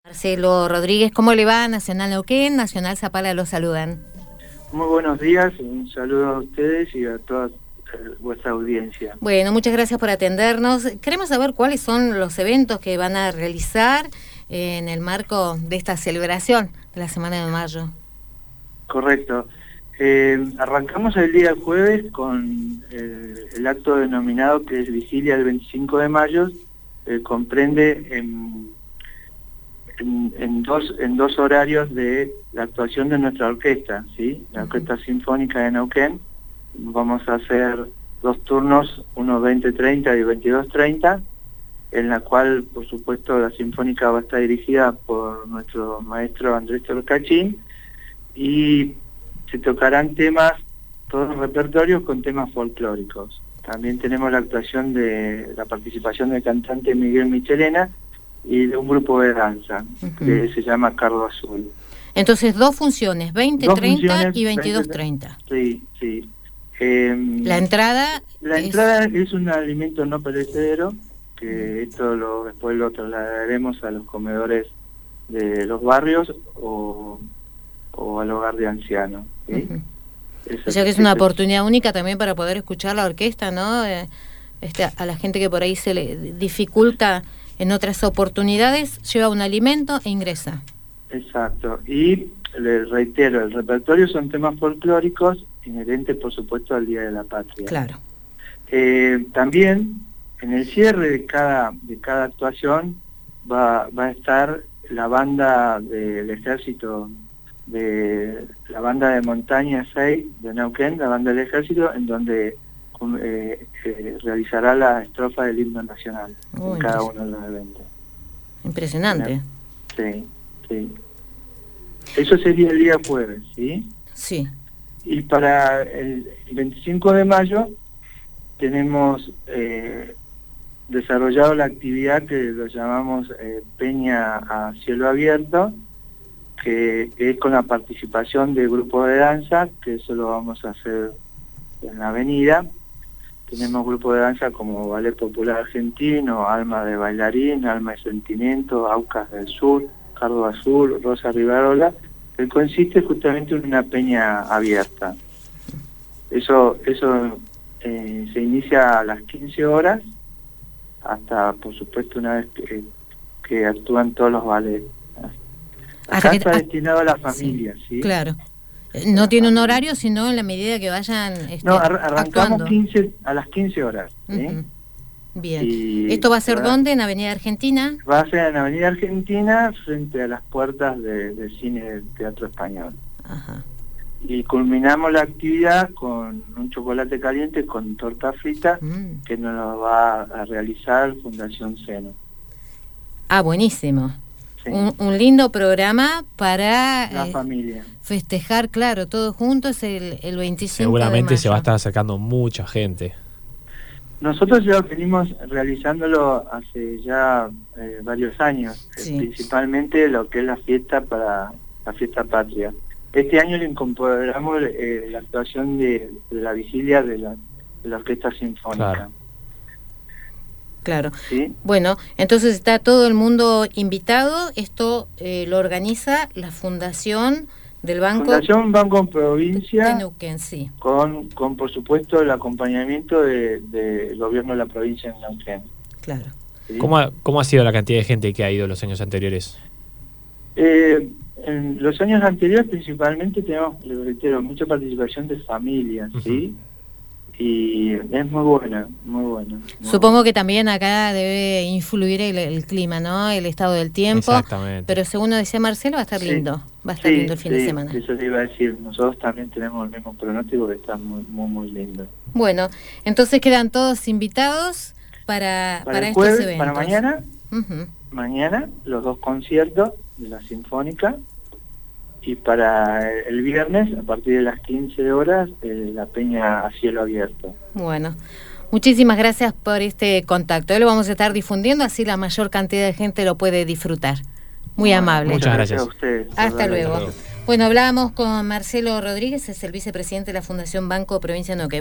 Marcelo Rodríguez, ¿cómo le va? Nacional Neuquén, Nacional Zapala lo saludan. Muy buenos días, un saludo a ustedes y a toda vuestra audiencia. Bueno, muchas gracias por atendernos. Queremos saber cuáles son los eventos que van a realizar en el marco de esta celebración de la Semana de Mayo. Correcto. Arrancamos el día jueves con el acto denominado que es Vigilia del 25 de mayo. Comprende en dos horarios de la actuación de nuestra orquesta, ¿sí? La Orquesta Sinfónica de Neuquén. Vamos a hacer dos turnos, uno 20:30 y 22:30, en la cual, por supuesto, la Sinfónica va a estar dirigida por nuestro maestro Andrés Torcachín, y se tocarán temas, todos los repertorios con temas folclóricos. También tenemos la actuación de la participación del cantante Miguel Michelena y de un grupo de danza que se llama Cardo Azul. Entonces, dos funciones, 20:30 y 22:30. Sí, sí. La entrada es un alimento no perecedero, que esto después lo trasladaremos a los comedores de los barrios o al hogar de ancianos, ¿sí? O sea que es una oportunidad única también para poder escuchar la orquesta, ¿no? A la gente que por ahí se le dificulta en otras oportunidades, lleva un alimento e ingresa. Exacto. Y les reitero, el repertorio son temas folclóricos inherentes, por supuesto, al Día de la Patria. Claro. También, en el cierre de cada actuación, va a estar la banda del Ejército, de la banda de Montaña 6 de Neuquén, la banda del Ejército, en donde realizará la estrofa del himno nacional en cada uno de los eventos. Impresionante. Sí, sí. Eso sería el día jueves, ¿sí? Sí. Y para el 25 de mayo tenemos desarrollado la actividad que lo llamamos Peña a Cielo Abierto, que es con la participación del grupo de danza, que eso lo vamos a hacer en la avenida. Tenemos grupos de danza como Ballet Popular Argentino, Alma de Bailarín, Alma de Sentimiento, Aucas del Sur, Cardo Azul, Rosa Rivarola, que consiste justamente en una peña abierta. Eso se inicia a las 15 horas, hasta, por supuesto, una vez que actúan todos los ballets. Acá está destinado a la familia, ¿sí? Claro. No tiene un horario, sino en la medida que vayan arrancamos a las 15 horas. ¿Sí? Bien. ¿Esto va a ser dónde? ¿En Avenida Argentina? Va a ser en Avenida Argentina, frente a las puertas del Cine del Teatro Español. Ajá. Y culminamos la actividad con un chocolate caliente con torta frita que nos lo va a realizar Fundación Seno. Ah, buenísimo. Sí. Un lindo programa para la familia. Festejar, claro, todos juntos el 25 Seguramente de mayo. Se va a estar acercando mucha gente. Nosotros ya venimos realizándolo hace ya varios años, sí. Principalmente lo que es la fiesta patria. Este año le incorporamos la actuación de la vigilia de la Orquesta Sinfónica. Claro. ¿Sí? Bueno, entonces está todo el mundo invitado. Esto lo organiza la Fundación del Banco... Fundación Banco Provincia, de Neuquén, sí. Con por supuesto, el acompañamiento del gobierno de la provincia de Neuquén. Claro. ¿Sí? ¿Cómo ha sido la cantidad de gente que ha ido los años anteriores? En los años anteriores, principalmente, tenemos, les reitero, mucha participación de familias, ¿sí? Y es muy buena, muy buena. Supongo que también acá debe influir el clima, ¿no? El estado del tiempo. Exactamente. Pero según decía Marcelo, va a estar lindo. Va a estar lindo el fin de semana. Eso te iba a decir. Nosotros también tenemos el mismo pronóstico, que está muy, muy, muy lindo. Bueno, entonces quedan todos invitados para estos jueves, eventos. Para mañana, mañana los dos conciertos de la Sinfónica. Y para el viernes, a partir de las 15 horas, la Peña a Cielo Abierto. Bueno, muchísimas gracias por este contacto. Lo vamos a estar difundiendo, así la mayor cantidad de gente lo puede disfrutar. Muy amable. Muchas gracias. A ustedes. Hasta luego. Bueno, hablábamos con Marcelo Rodríguez, es el vicepresidente de la Fundación Banco Provincia de Neuquén.